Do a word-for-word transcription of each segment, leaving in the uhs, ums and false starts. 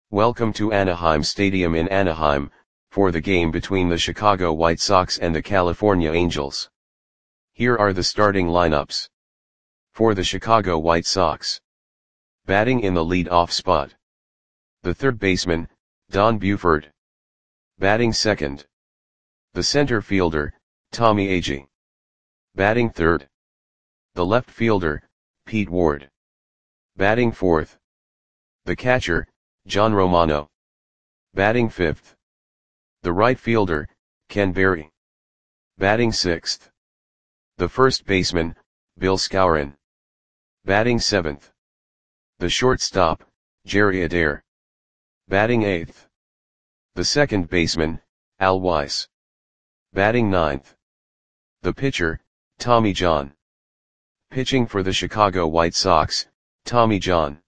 Welcome to Anaheim Stadium in Anaheim, for the game between the Chicago White Sox and the California Angels. Here are the starting lineups. For the Chicago White Sox. Batting in the lead-off spot. The third baseman, Don Buford. Batting second. The center fielder, Tommy Agee. Batting third. The left fielder, Pete Ward. Batting fourth. The catcher, John Romano. Batting fifth. The right fielder, Ken Berry. Batting sixth. The first baseman, Bill Skowron. Batting seventh. The shortstop, Jerry Adair. Batting eighth. The second baseman, Al Weiss. Batting ninth. The pitcher, Tommy John. Pitching for the Chicago White Sox, Tommy John.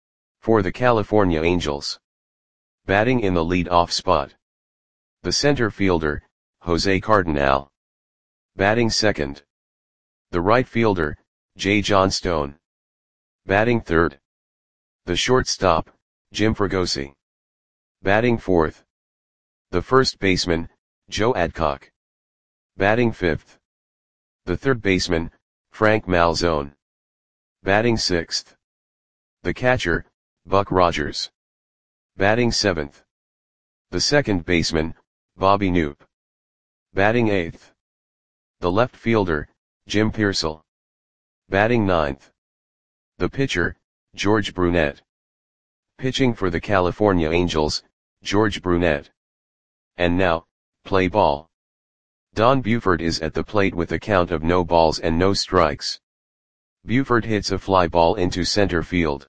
For the California Angels. Batting in the lead-off spot. The center fielder, Jose Cardinal. Batting second. The right fielder, Jay Johnstone. Batting third. The shortstop, Jim Fregosi. Batting fourth. The first baseman, Joe Adcock. Batting fifth. The third baseman, Frank Malzone. Batting sixth. The catcher, Buck Rogers. Batting seventh. The second baseman, Bobby Knoop. Batting eighth. The left fielder, Jim Piersall. Batting ninth. The pitcher, George Brunette. Pitching for the California Angels, George Brunette. And now, play ball. Don Buford is at the plate with a count of no balls and no strikes. Buford hits a fly ball into center field.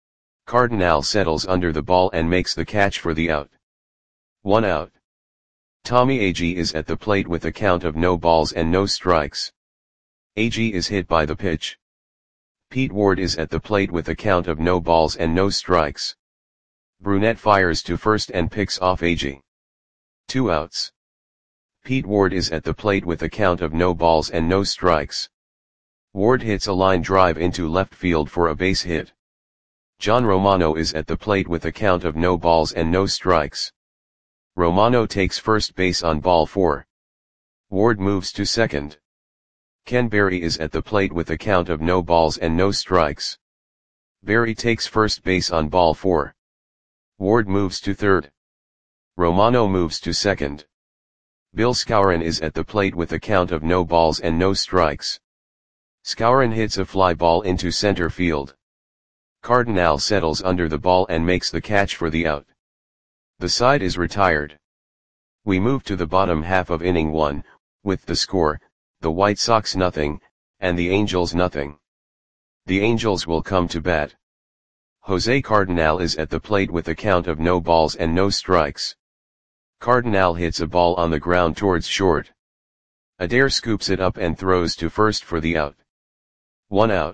Cardinal settles under the ball and makes the catch for the out. One out. Tommy Agee is at the plate with a count of no balls and no strikes. Agee is hit by the pitch. Pete Ward is at the plate with a count of no balls and no strikes. Brunette fires to first and picks off Agee. Two outs. Pete Ward is at the plate with a count of no balls and no strikes. Ward hits a line drive into left field for a base hit. John Romano is at the plate with a count of no balls and no strikes. Romano takes first base on ball four. Ward moves to second. Ken Berry is at the plate with a count of no balls and no strikes. Berry takes first base on ball four. Ward moves to third. Romano moves to second. Bill Skowron is at the plate with a count of no balls and no strikes. Skowron hits a fly ball into center field. Cardinal settles under the ball and makes the catch for the out. The side is retired. We move to the bottom half of inning one, with the score, the White Sox nothing, and the Angels nothing. The Angels will come to bat. Jose Cardinal is at the plate with a count of no balls and no strikes. Cardinal hits a ball on the ground towards short. Adair scoops it up and throws to first for the out. One out.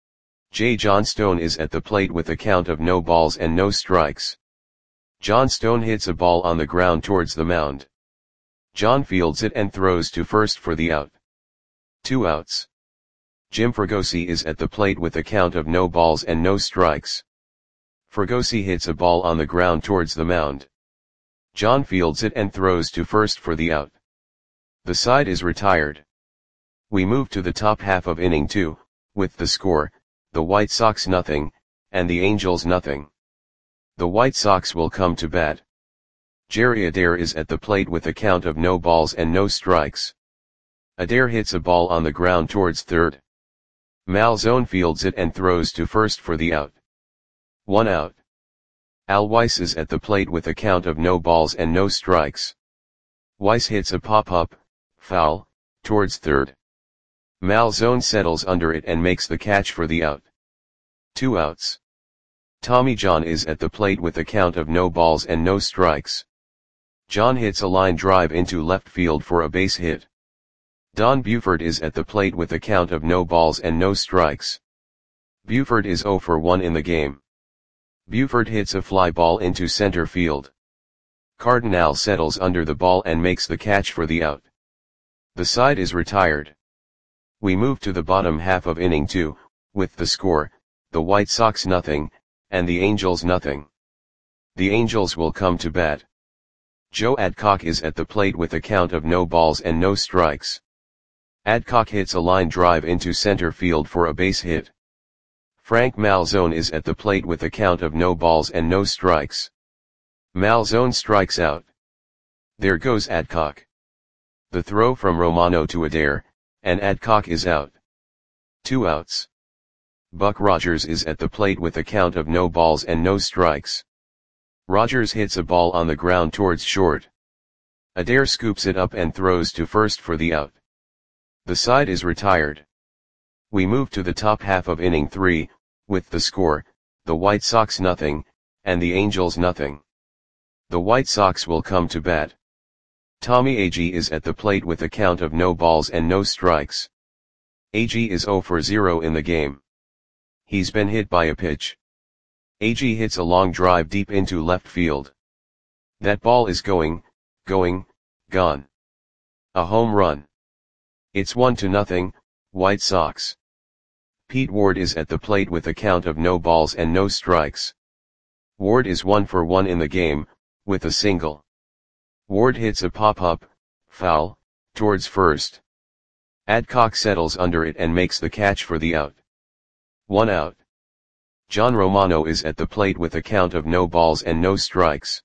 Jay Johnstone is at the plate with a count of no balls and no strikes. Johnstone hits a ball on the ground towards the mound. John fields it and throws to first for the out. Two outs. Jim Fregosi is at the plate with a count of no balls and no strikes. Fregosi hits a ball on the ground towards the mound. John fields it and throws to first for the out. The side is retired. We move to the top half of inning two, with the score, the White Sox nothing, and the Angels nothing. The White Sox will come to bat. Jerry Adair is at the plate with a count of no balls and no strikes. Adair hits a ball on the ground towards third. Malzone fields it and throws to first for the out. One out. Al Weiss is at the plate with a count of no balls and no strikes. Weiss hits a pop-up, foul, towards third. Malzone settles under it and makes the catch for the out. Two outs. Tommy John is at the plate with a count of no balls and no strikes. John hits a line drive into left field for a base hit. Don Buford is at the plate with a count of no balls and no strikes. Buford is zero for one in the game. Buford hits a fly ball into center field. Cardinal settles under the ball and makes the catch for the out. The side is retired. We move to the bottom half of inning two, with the score, the White Sox nothing, and the Angels nothing. The Angels will come to bat. Joe Adcock is at the plate with a count of no balls and no strikes. Adcock hits a line drive into center field for a base hit. Frank Malzone is at the plate with a count of no balls and no strikes. Malzone strikes out. There goes Adcock. The throw from Romano to Adair, and Adcock is out. Two outs. Buck Rogers is at the plate with a count of no balls and no strikes. Rogers hits a ball on the ground towards short. Adair scoops it up and throws to first for the out. The side is retired. We move to the top half of inning three, with the score, the White Sox nothing, and the Angels nothing. The White Sox will come to bat. Tommy Agee is at the plate with a count of no balls and no strikes. Agee is oh for oh in the game. He's been hit by a pitch. Agee hits a long drive deep into left field. That ball is going, going, gone. A home run. It's one to nothing, White Sox. Pete Ward is at the plate with a count of no balls and no strikes. Ward is one for one in the game, with a single. Ward hits a pop-up, foul, towards first. Adcock settles under it and makes the catch for the out. One out. John Romano is at the plate with a count of no balls and no strikes.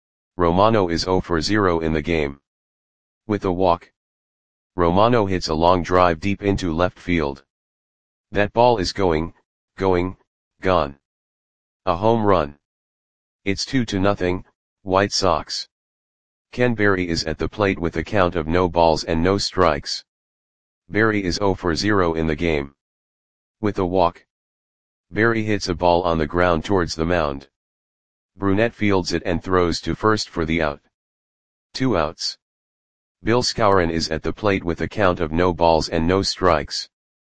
Romano is oh for oh in the game. With a walk. Romano hits a long drive deep into left field. That ball is going, going, gone. A home run. It's two to nothing, White Sox. Ken Berry is at the plate with a count of no balls and no strikes. Berry is oh for oh in the game. With a walk. Berry hits a ball on the ground towards the mound. Brunette fields it and throws to first for the out. Two outs. Bill Skowron is at the plate with a count of no balls and no strikes.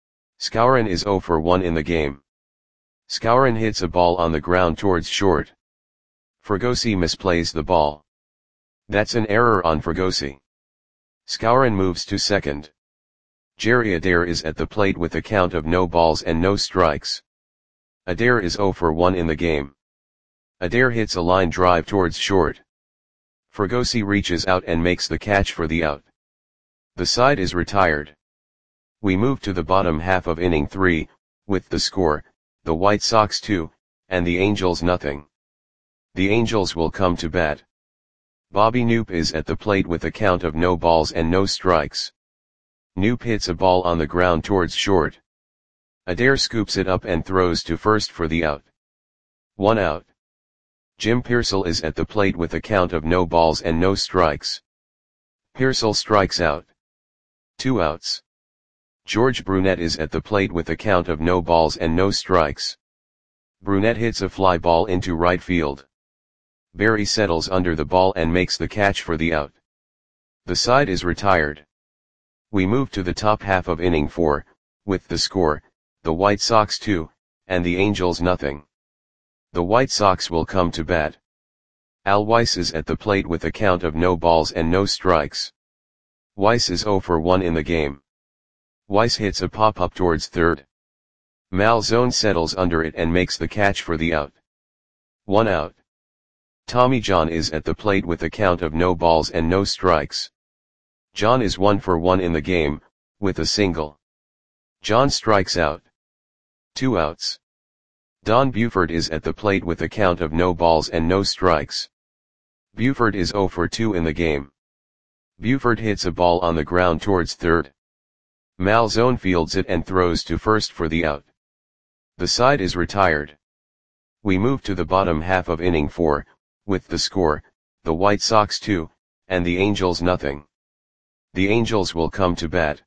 Skowron is oh for one in the game. Skowron hits a ball on the ground towards short. Fregosi misplays the ball. That's an error on Fregosi. Skowron moves to second. Jerry Adair is at the plate with a count of no balls and no strikes. Adair is oh for one in the game. Adair hits a line drive towards short. Fregosi reaches out and makes the catch for the out. The side is retired. We move to the bottom half of inning three, with the score, the White Sox two, and the Angels nothing. The Angels will come to bat. Bobby Knoop is at the plate with a count of no balls and no strikes. Knoop hits a ball on the ground towards short. Adair scoops it up and throws to first for the out. One out. Jim Pearsall is at the plate with a count of no balls and no strikes. Pearsall strikes out. Two outs. George Brunette is at the plate with a count of no balls and no strikes. Brunette hits a fly ball into right field. Berry settles under the ball and makes the catch for the out. The side is retired. We move to the top half of inning four, with the score, the White Sox two, and the Angels nothing. The White Sox will come to bat. Al Weiss is at the plate with a count of no balls and no strikes. Weiss is oh for one in the game. Weiss hits a pop-up towards third. Malzone settles under it and makes the catch for the out. One out. Tommy John is at the plate with a count of no balls and no strikes. John is one for one in the game, with a single. John strikes out. Two outs. Don Buford is at the plate with a count of no balls and no strikes. Buford is oh for two in the game. Buford hits a ball on the ground towards third. Malzone fields it and throws to first for the out. The side is retired. We move to the bottom half of inning four, with the score, the White Sox two, and the Angels nothing. The Angels will come to bat.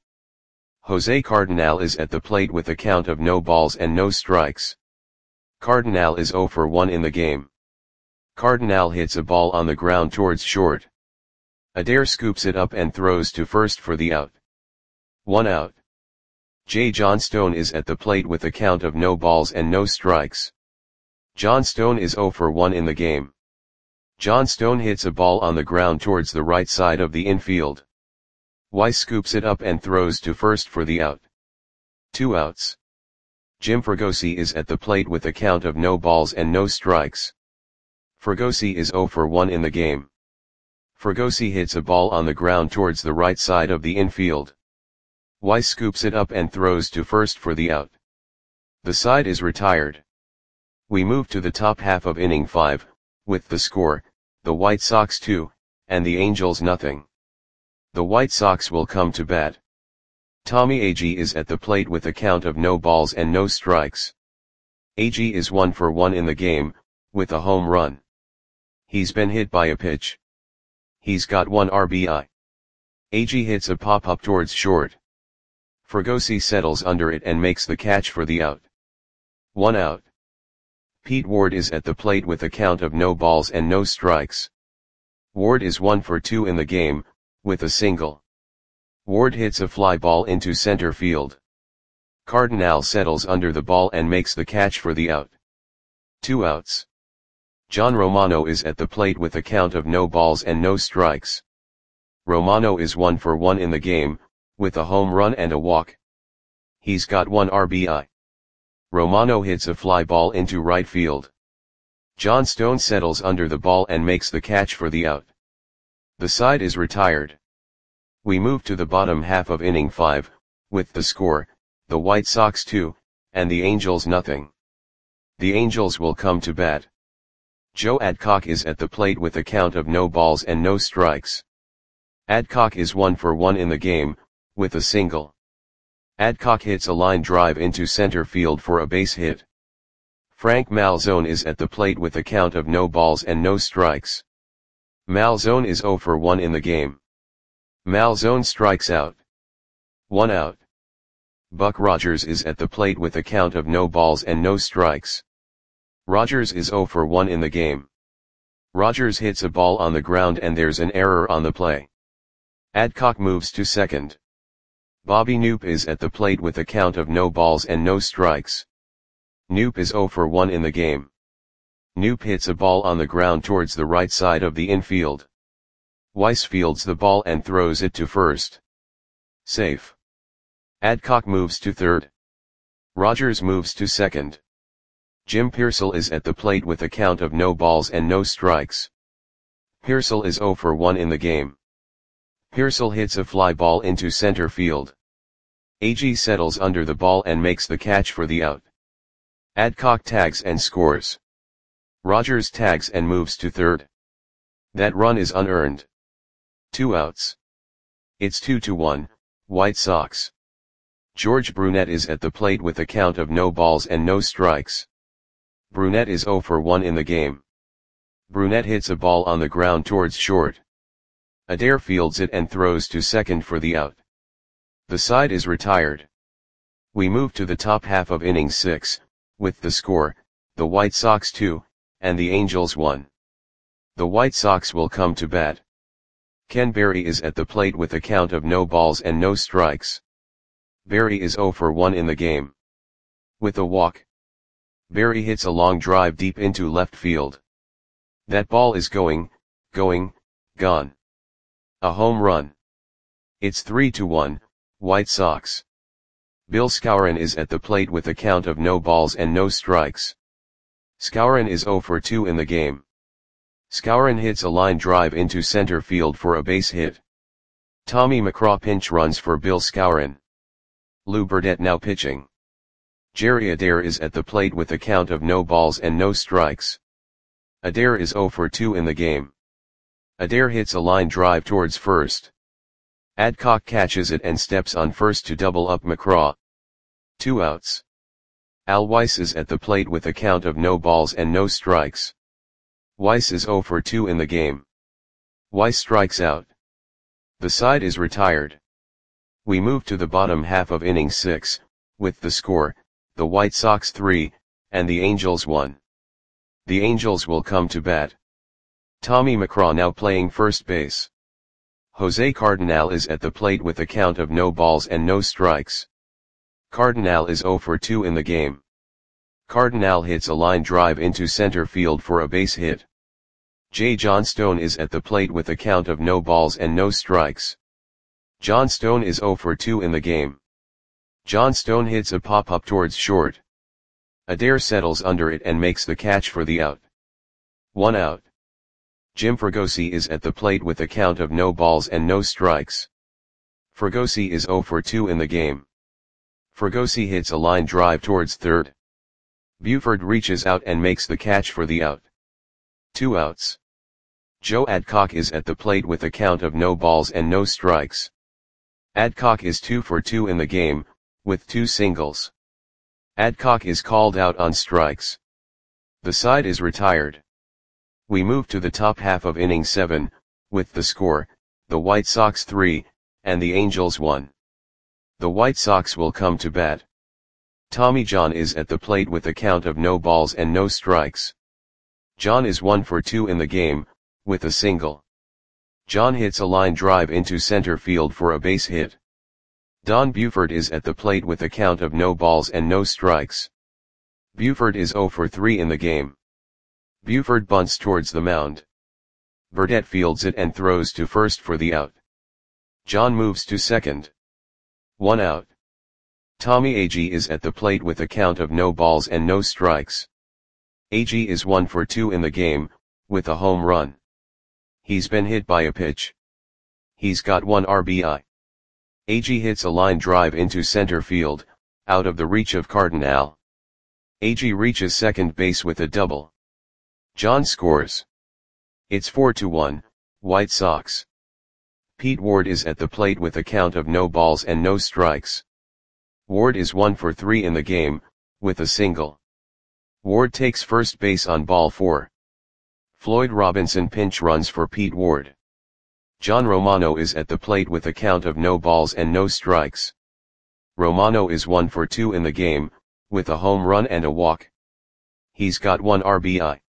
Jose Cardinal is at the plate with a count of no balls and no strikes. Cardinal is oh for one in the game. Cardinal hits a ball on the ground towards short. Adair scoops it up and throws to first for the out. One out. Jay Johnstone is at the plate with a count of no balls and no strikes. Johnstone is oh for one in the game. Johnstone hits a ball on the ground towards the right side of the infield. Weiss scoops it up and throws to first for the out. Two outs. Jim Fregosi is at the plate with a count of no balls and no strikes. Fregosi is zero for one in the game. Fregosi hits a ball on the ground towards the right side of the infield. Weiss scoops it up and throws to first for the out. The side is retired. We move to the top half of inning five, with the score, the White Sox two, and the Angels nothing. The White Sox will come to bat. Tommy Agee is at the plate with a count of no balls and no strikes. Agee is one for one in the game, with a home run. He's been hit by a pitch. He's got one R B I. Agee hits a pop-up towards short. Fregosi settles under it and makes the catch for the out. One out. Pete Ward is at the plate with a count of no balls and no strikes. Ward is one for two in the game, with a single. Ward hits a fly ball into center field. Cardinal settles under the ball and makes the catch for the out. Two outs. John Romano is at the plate with a count of no balls and no strikes. Romano is one for one in the game, with a home run and a walk. He's got one R B I. Romano hits a fly ball into right field. John Stone settles under the ball and makes the catch for the out. The side is retired. We move to the bottom half of inning five, with the score, the White Sox two, and the Angels nothing. The Angels will come to bat. Joe Adcock is at the plate with a count of no balls and no strikes. Adcock is one for one in the game, with a single. Adcock hits a line drive into center field for a base hit. Frank Malzone is at the plate with a count of no balls and no strikes. Malzone is zero for one in the game. Malzone strikes out. One out. Buck Rogers is at the plate with a count of no balls and no strikes. Rogers is zero for one in the game. Rogers hits a ball on the ground and there's an error on the play. Adcock moves to second. Bobby Knoop is at the plate with a count of no balls and no strikes. Knoop is zero for one in the game. Knoop hits a ball on the ground towards the right side of the infield. Weiss fields the ball and throws it to first. Safe. Adcock moves to third. Rogers moves to second. Jim Piersall is at the plate with a count of no balls and no strikes. Piersall is zero for one in the game. Piersall hits a fly ball into center field. Agee settles under the ball and makes the catch for the out. Adcock tags and scores. Rogers tags and moves to third. That run is unearned. Two outs. It's two to one, White Sox. George Brunette is at the plate with a count of no balls and no strikes. Brunette is zero for one in the game. Brunette hits a ball on the ground towards short. Adair fields it and throws to second for the out. The side is retired. We move to the top half of inning six, with the score, the White Sox two, and the Angels one. The White Sox will come to bat. Ken Berry is at the plate with a count of no balls and no strikes. Berry is zero for one in the game. With a walk. Berry hits a long drive deep into left field. That ball is going, going, gone. A home run. It's three to one, White Sox. Bill Skowron is at the plate with a count of no balls and no strikes. Skowron is zero for two in the game. Skowron hits a line drive into center field for a base hit. Tommy McCraw pinch runs for Bill Skowron. Lou Burdette now pitching. Jerry Adair is at the plate with a count of no balls and no strikes. Adair is zero for two in the game. Adair hits a line drive towards first. Adcock catches it and steps on first to double up McCraw. Two outs. Al Weiss is at the plate with a count of no balls and no strikes. Weiss is zero for two in the game. Weiss strikes out. The side is retired. We move to the bottom half of inning six, with the score, the White Sox three, and the Angels one. The Angels will come to bat. Tommy McCraw now playing first base. Jose Cardinal is at the plate with a count of no balls and no strikes. Cardinal is zero for two in the game. Cardinal hits a line drive into center field for a base hit. J. John Stone is at the plate with a count of no balls and no strikes. John Stone is zero for two in the game. John Stone hits a pop-up towards short. Adair settles under it and makes the catch for the out. One out. Jim Fregosi is at the plate with a count of no balls and no strikes. Fregosi is zero for two in the game. Fregosi hits a line drive towards third. Buford reaches out and makes the catch for the out. Two outs. Joe Adcock is at the plate with a count of no balls and no strikes. Adcock is two for two in the game, with two singles. Adcock is called out on strikes. The side is retired. We move to the top half of inning seven, with the score, the White Sox three, and the Angels one. The White Sox will come to bat. Tommy John is at the plate with a count of no balls and no strikes. John is one for two in the game, with a single. John hits a line drive into center field for a base hit. Don Buford is at the plate with a count of no balls and no strikes. Buford is zero for three in the game. Buford bunts towards the mound. Burdette fields it and throws to first for the out. John moves to second. One out. Tommy Agee is at the plate with a count of no balls and no strikes. Agee is one for two in the game, with a home run. He's been hit by a pitch. He's got one R B I. Agee hits a line drive into center field, out of the reach of Cardinal. Agee reaches second base with a double. John scores. It's four to one, White Sox. Pete Ward is at the plate with a count of no balls and no strikes. Ward is one for three in the game, with a single. Ward takes first base on ball four. Floyd Robinson pinch runs for Pete Ward. John Romano is at the plate with a count of no balls and no strikes. Romano is one for two in the game, with a home run and a walk. He's got one R B I.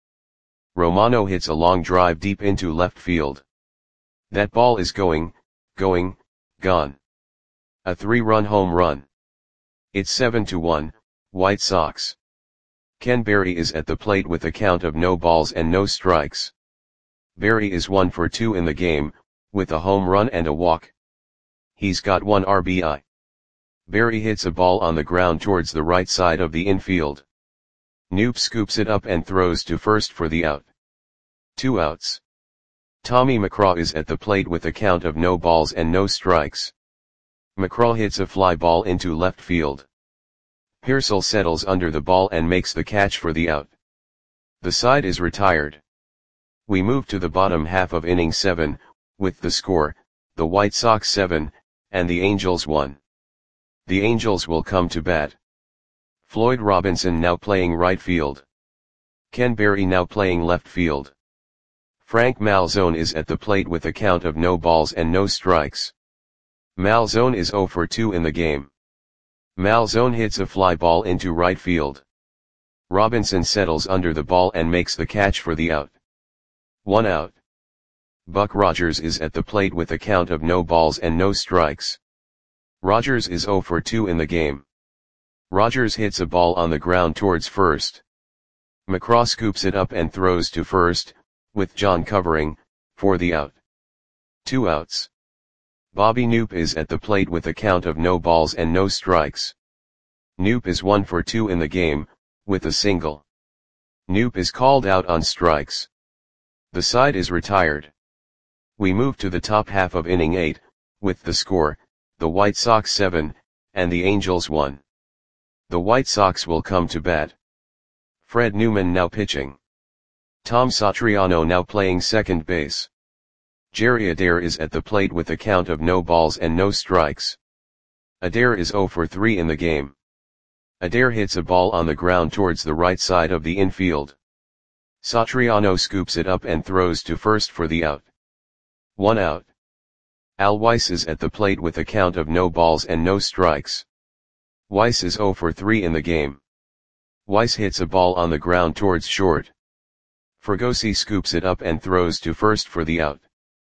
Romano hits a long drive deep into left field. That ball is going, going, gone. A three-run home run. It's seven to one, White Sox. Ken Berry is at the plate with a count of no balls and no strikes. Berry is one for two in the game, with a home run and a walk. He's got one R B I. Berry hits a ball on the ground towards the right side of the infield. Knoop scoops it up and throws to first for the out. Two outs. Tommy McCraw is at the plate with a count of no balls and no strikes. McCraw hits a fly ball into left field. Pearsall settles under the ball and makes the catch for the out. The side is retired. We move to the bottom half of inning seven, with the score, the White Sox seven, and the Angels one. The Angels will come to bat. Floyd Robinson now playing right field. Ken Berry now playing left field. Frank Malzone is at the plate with a count of no balls and no strikes. Malzone is zero for two in the game. Malzone hits a fly ball into right field. Robinson settles under the ball and makes the catch for the out. One out. Buck Rogers is at the plate with a count of no balls and no strikes. Rogers is zero for two in the game. Rogers hits a ball on the ground towards first. McCraw scoops it up and throws to first, with John covering, for the out. Two outs. Bobby Knoop is at the plate with a count of no balls and no strikes. Knoop is one for two in the game, with a single. Knoop is called out on strikes. The side is retired. We move to the top half of inning eight, with the score, the White Sox seven, and the Angels one. The White Sox will come to bat. Fred Newman now pitching. Tom Satriano now playing second base. Jerry Adair is at the plate with a count of no balls and no strikes. Adair is zero for three in the game. Adair hits a ball on the ground towards the right side of the infield. Satriano scoops it up and throws to first for the out. One out. Al Weiss is at the plate with a count of no balls and no strikes. Weiss is zero for three in the game. Weiss hits a ball on the ground towards short. Fregosi scoops it up and throws to first for the out.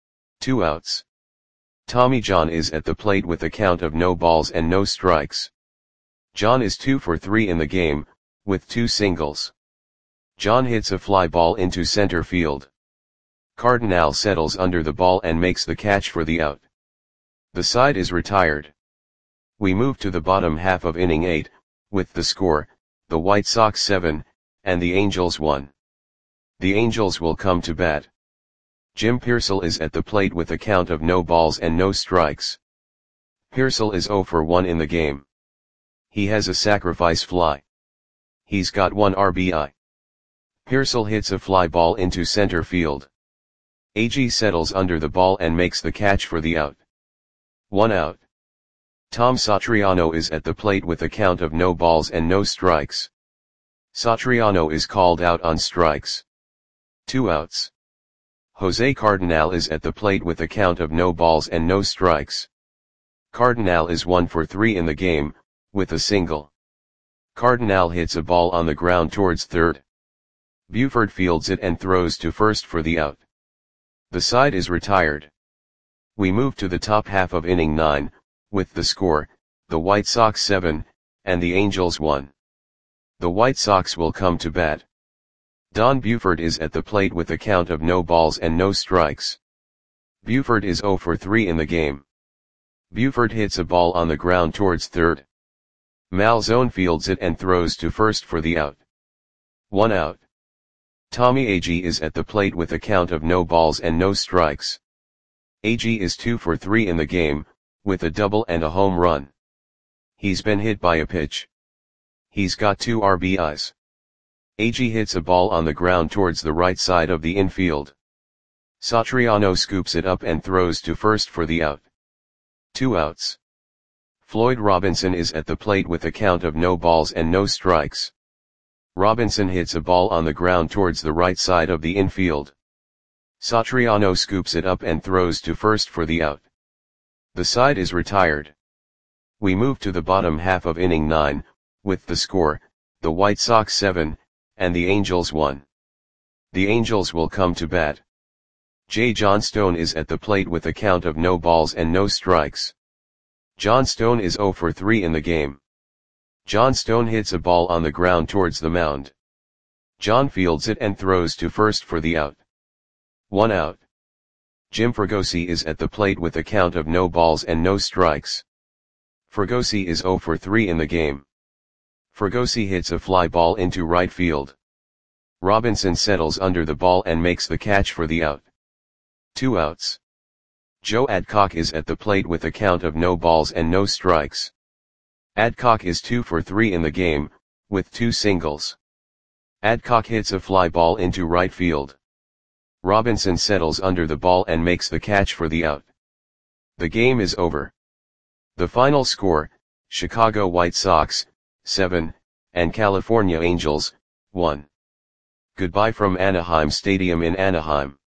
Two outs. Tommy John is at the plate with a count of no balls and no strikes. John is two for three in the game, with two singles. John hits a fly ball into center field. Cardinal settles under the ball and makes the catch for the out. The side is retired. We move to the bottom half of inning eight, with the score, the White Sox seven, and the Angels one. The Angels will come to bat. Jim Piersall is at the plate with a count of no balls and no strikes. Piersall is zero for one in the game. He has a sacrifice fly. He's got one R B I. Piersall hits a fly ball into center field. Agee settles under the ball and makes the catch for the out. One out. Tom Satriano is at the plate with a count of no balls and no strikes. Satriano is called out on strikes. Two outs. Jose Cardinal is at the plate with a count of no balls and no strikes. Cardinal is one for three in the game, with a single. Cardinal hits a ball on the ground towards third. Buford fields it and throws to first for the out. The side is retired. We move to the top half of inning nine, with the score, the White Sox seven, and the Angels one. The White Sox will come to bat. Don Buford is at the plate with a count of no balls and no strikes. Buford is zero for three in the game. Buford hits a ball on the ground towards third. Malzone fields it and throws to first for the out. One out. Tommy Agee is at the plate with a count of no balls and no strikes. Agee is two for three in the game, with a double and a home run. He's been hit by a pitch. He's got two R B Is. Agee hits a ball on the ground towards the right side of the infield. Satriano scoops it up and throws to first for the out. Two outs. Floyd Robinson is at the plate with a count of no balls and no strikes. Robinson hits a ball on the ground towards the right side of the infield. Satriano scoops it up and throws to first for the out. The side is retired. We move to the bottom half of inning nine, with the score, the White Sox seven, and the Angels one. The Angels will come to bat. Jay Johnstone is at the plate with a count of no balls and no strikes. Johnstone is zero for three in the game. Johnstone hits a ball on the ground towards the mound. John fields it and throws to first for the out. One out. Jim Fregosi is at the plate with a count of no balls and no strikes. Fregosi is zero for three in the game. Fregosi hits a fly ball into right field. Robinson settles under the ball and makes the catch for the out. Two outs. Joe Adcock is at the plate with a count of no balls and no strikes. Adcock is two for three in the game, with two singles. Adcock hits a fly ball into right field. Robinson settles under the ball and makes the catch for the out. The game is over. The final score, Chicago White Sox, seven, and California Angels, one. Goodbye from Anaheim Stadium in Anaheim.